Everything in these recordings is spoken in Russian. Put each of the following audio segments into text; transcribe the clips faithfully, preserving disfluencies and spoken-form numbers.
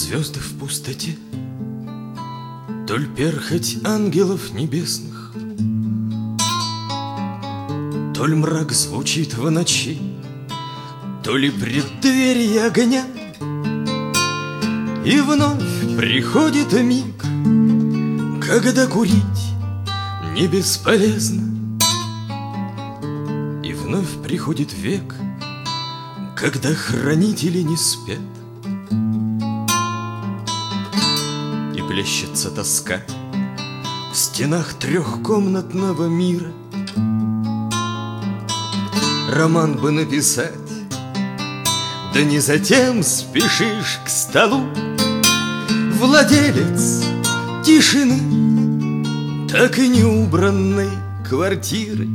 звезды в пустоте, то ль перхоть ангелов небесных, то ль мрак звучит в ночи, то ли преддверие огня. И вновь приходит миг, когда курить не бесполезно. И вновь приходит век, когда хранители не спят. И плещется тоска в стенах трехкомнатного мира. Роман бы написать, да не затем спешишь к столу. Владелец тишины, так и не убранной квартиры,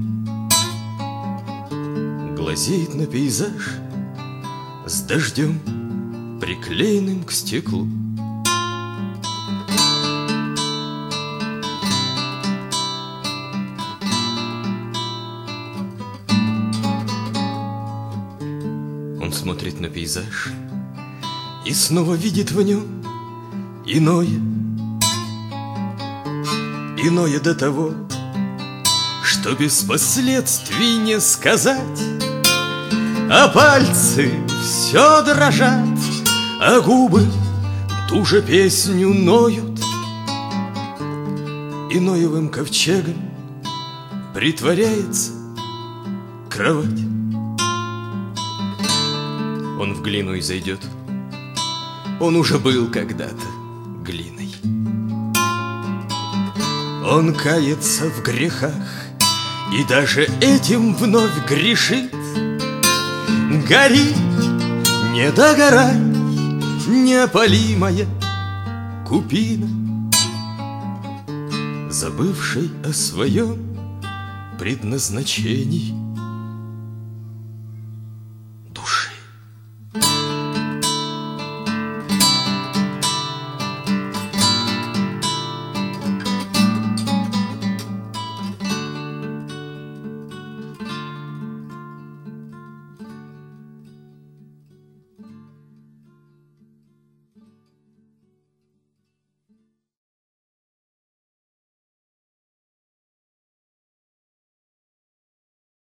глазеет на пейзаж с дождем, приклеенным к стеклу. Он смотрит на пейзаж и снова видит в нем иное, иное до того, что без последствий не сказать. А пальцы все дрожат, а губы ту же песню ноют. И ноевым ковчегом притворяется кровать. Он в глину и зайдет, он уже был когда-то глиной. Он кается в грехах и даже этим вновь грешит. Гори, не догорай, неопалимая купина, забывшей о своем предназначении.